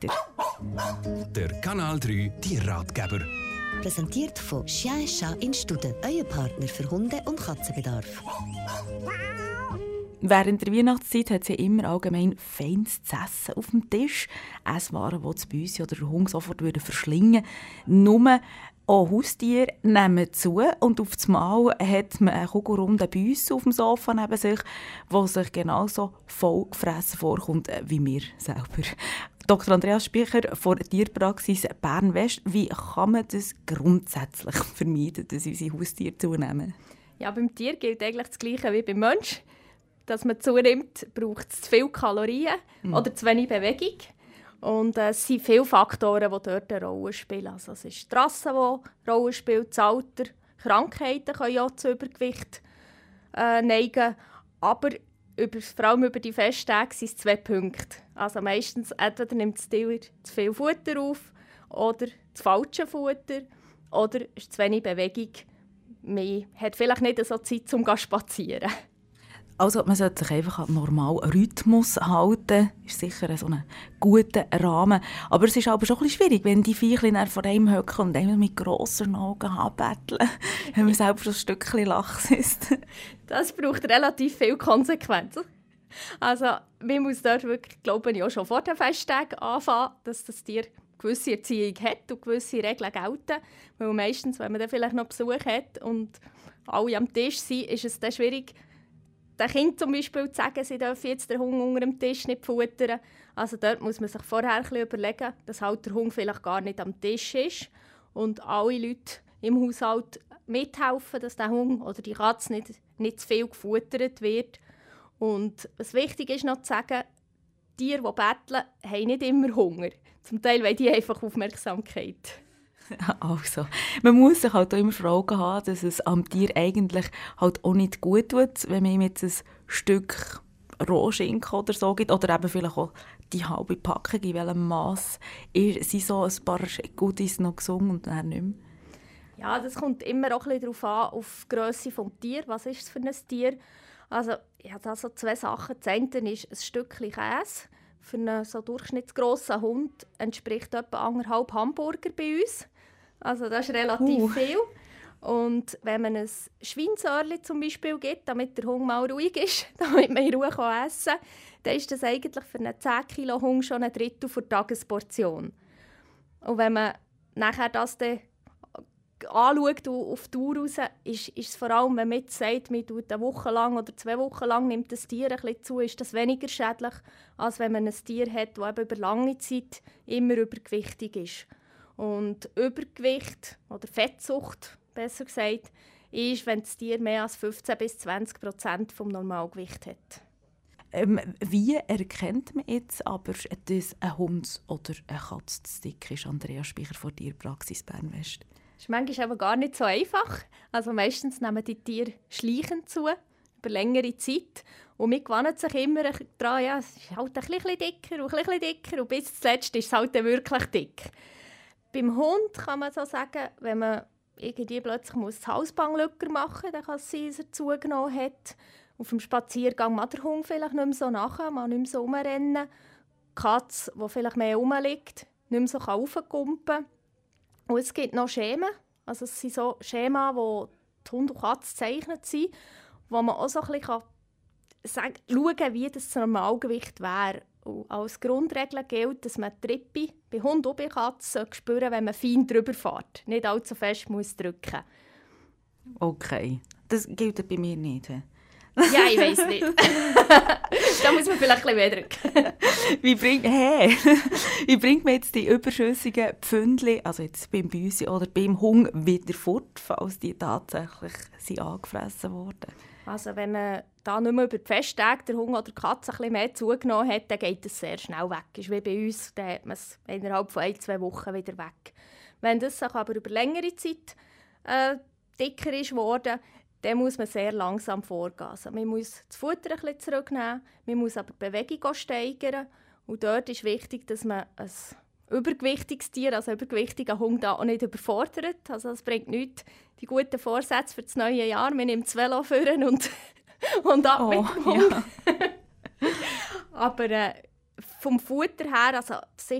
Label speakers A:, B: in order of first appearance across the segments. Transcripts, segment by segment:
A: weiter.
B: Der Kanal 3 Tierratgeber.
C: Präsentiert von Chien Chat in Studen, euer Partner für Hunde- und Katzenbedarf.
A: Während der Weihnachtszeit hat sie immer allgemein feines zu essen auf dem Tisch. Esswaren, die das Büsi oder der Hund sofort verschlingen würden. Nur auch Haustiere nehmen zu und auf das Mal hat man einen kugelrunden Büsi auf dem Sofa neben sich, der sich genauso voll gefressen vorkommt wie wir selber. Dr. Andreas Speicher von der Tierpraxis Bern-West. Wie kann man das grundsätzlich vermeiden, dass unsere Haustiere zunehmen?
D: Ja, beim Tier gilt eigentlich das Gleiche wie beim Menschen. Dass man zunimmt, braucht es zu viele Kalorien oder zu wenig Bewegung. Und es sind viele Faktoren, die dort eine Rolle spielen. Also es ist die Rasse, die eine Rolle spielt, das Alter, Krankheiten können auch zu Übergewicht neigen. Aber vor allem über die Festtage sind es 2 Punkte. Also meistens entweder nimmt das Tier zu viel Futter auf oder das falsche Futter oder ist zu wenig Bewegung. Man hat vielleicht nicht so Zeit, um zu spazieren.
A: Also man sollte sich einfach an einen normalen Rhythmus halten. Das ist sicher so ein guter Rahmen. Aber es ist aber schon ein bisschen schwierig, wenn die Viecher vor einem hocken und einmal mit grossen Augen anbetteln, wenn man selber schon ein Stückchen Lachs isst.
D: Das braucht relativ viel Konsequenzen. Also man muss dort wirklich, glaube ich, auch schon vor den Festtagen anfangen, dass das Tier gewisse Erziehung hat und gewisse Regeln gelten. Weil meistens, wenn man dann vielleicht noch Besuch hat und alle am Tisch sind, ist es dann schwierig, den Kindern zum Beispiel zu sagen, sie dürfen jetzt den Hund unter dem Tisch nicht futtern. Also dort muss man sich vorher ein bisschen überlegen, dass halt der Hund vielleicht gar nicht am Tisch ist und alle Leute im Haushalt mithelfen, dass der Hund oder die Katze nicht zu viel gefuttert wird. Und was wichtig ist noch zu sagen, Tiere, die betteln, haben nicht immer Hunger. Zum Teil wollen die einfach Aufmerksamkeit.
A: Also, man muss sich halt auch immer vor Augen haben, dass es am Tier eigentlich halt auch nicht gut tut, wenn man ihm jetzt ein Stück Rohschinken oder so gibt, oder eben vielleicht auch die halbe Packung, in welchem Mass sind so ein paar Goodies noch gesund und dann nicht mehr.
D: Ja, das kommt immer auch ein bisschen darauf an, auf die Grösse des Tiers. Was ist es für ein Tier? Also, ich habe da so 2 Sachen. Das eine ist ein Stückchen Käse. Für einen so durchschnittsgrossen Hund entspricht etwa 1,5 Hamburger bei uns. Also das ist relativ viel. Und wenn man ein Schweinsöhrchen zum Beispiel gibt, damit der Hund mal ruhig ist, damit man in Ruhe essen kann, dann ist das eigentlich für einen 10 Kilo Hund schon ein Drittel der Tagesportion. Und wenn man nachher das dann anschaut auf die Dauer raus, ist es vor allem, wenn man jetzt sagt, man tut eine Woche lang oder 2 Wochen lang nimmt das Tier ein bisschen zu, ist das weniger schädlich, als wenn man ein Tier hat, das über lange Zeit immer übergewichtig ist. Und Übergewicht oder Fettsucht, besser gesagt, ist, wenn das Tier mehr als 15-20% vom Normalgewicht hat.
A: Wie erkennt man jetzt aber, dass ein Hund oder eine Katze zu dick ist? Andreas Speicher von der Tierpraxis Bern-West.
D: Das ist manchmal aber gar nicht so einfach. Also meistens nehmen die Tiere schleichend zu, über längere Zeit. Und wir gewöhnen sich immer daran, ja, es ist halt ein bisschen dicker und ein bisschen dicker. Und bis zuletzt ist es halt wirklich dick. Beim Hund kann man so sagen, wenn man irgendwie plötzlich das Halsband lücker machen muss, dann kann es sein, dass er zugenommen hat. Auf dem Spaziergang mag der Hund vielleicht nicht mehr so nachher, man nicht mehr so rumrennen. Die Katze, die vielleicht mehr rumliegt, nicht mehr so raufkumpen kann. Und es gibt noch Schemen. Also es sind so Schemen, wo die Hund und Katze gezeichnet sind, wo man auch so ein bisschen schauen kann, wie das Normalgewicht wäre. Und als Grundregel gilt, dass man die Rippe bei Hund und bei Katze spüren soll, wenn man fein drüber fährt. Nicht allzu fest muss drücken.
A: Okay, das gilt bei mir nicht.
D: Ja, ich weiss nicht. Da muss man vielleicht ein bisschen mehr drücken.
A: Wie bringt man jetzt die überschüssigen Pfündchen, also jetzt beim Büsi oder beim Hund, wieder fort, falls die tatsächlich angefressen wurden?
D: Also wenn man da nicht mehr über die Festtage der Hund oder die Katze ein bisschen mehr zugenommen hat, dann geht es sehr schnell weg. Das ist wie bei uns, dann hat man es innerhalb von 1-2 Wochen wieder weg. Wenn das aber über längere Zeit dicker ist geworden, dann muss man sehr langsam vorgehen. Also man muss das Futter ein bisschen zurücknehmen, man muss aber die Bewegung auch steigern. Und dort ist wichtig, dass man ein übergewichtiges Tier, also einen übergewichtigen Hund, auch nicht überfordert. Also es bringt nichts, die guten Vorsätze für das neue Jahr. Man nimmt das Velo führen und ab mit dem Hund. Ja. Aber vom Futter her, also sicher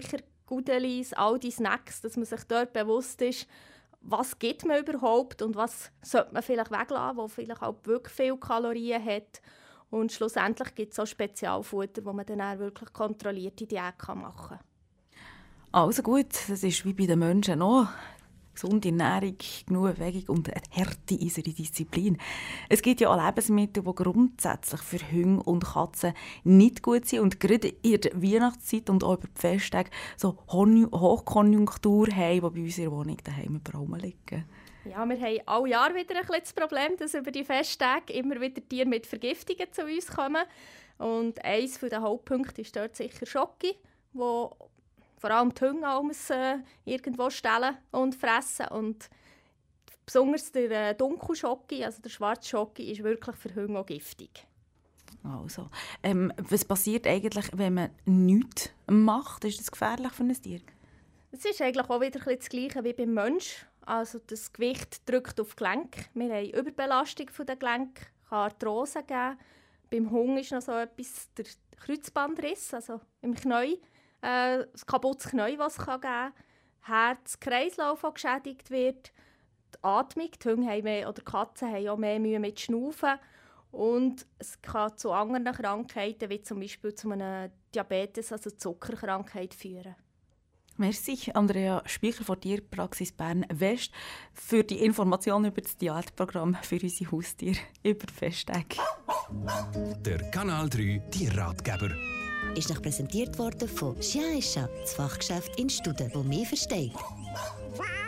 D: Gudelis, all die Snacks, dass man sich dort bewusst ist, was gibt man überhaupt und was sollte man vielleicht weglassen, was vielleicht auch wirklich viele Kalorien hat. Und schlussendlich gibt es auch Spezialfutter, wo man dann auch wirklich kontrollierte Diät machen kann.
A: Also gut, das ist wie bei den Menschen auch. Gesunde Ernährung, genug Bewegung und eine Härte in unserer Disziplin. Es gibt ja auch Lebensmittel, die grundsätzlich für Hunde und Katzen nicht gut sind. Und gerade in der Weihnachtszeit und auch über die Festtage so Hochkonjunktur haben, die bei uns in der Wohnung daheim liegen.
D: Ja, wir haben alle Jahr wieder ein bisschen das Problem, dass über die Festtage immer wieder Tiere mit Vergiftungen zu uns kommen. Und eines der Hauptpunkte ist dort sicher Schoki, wo vor allem die Hunde irgendwo stellen und fressen. Und besonders der Dunkelschoki, also der schwarze Schoki, ist wirklich für Hunde auch giftig.
A: Also, was passiert eigentlich, wenn man nichts macht? Ist das gefährlich für ein Tier?
D: Es ist eigentlich auch wieder das Gleiche wie beim Menschen. Also das Gewicht drückt auf die Gelenke. Wir haben Überbelastung der Gelenke, kann Arthrose geben. Beim Hund ist noch so etwas, der Kreuzbandriss, also im Knie. Ein kaputtes Knie, das es geben kann. Herz-Kreislauf, der geschädigt wird. Die Atmung, die Hunde haben mehr, oder die Katzen haben auch mehr Mühe mit Schnaufen. Und es kann zu anderen Krankheiten, wie zum Beispiel zu einem Diabetes, also Zuckerkrankheit, führen.
A: Merci, Andrea Speicher von Tierpraxis Bern West, für die Informationen über das Diätprogramm für unsere Haustiere über die Festtage.
B: Der Kanal 3 Tierratgeber.
C: Ist noch präsentiert worden von Sciaescia, das Fachgeschäft in Studen, das mehr versteht.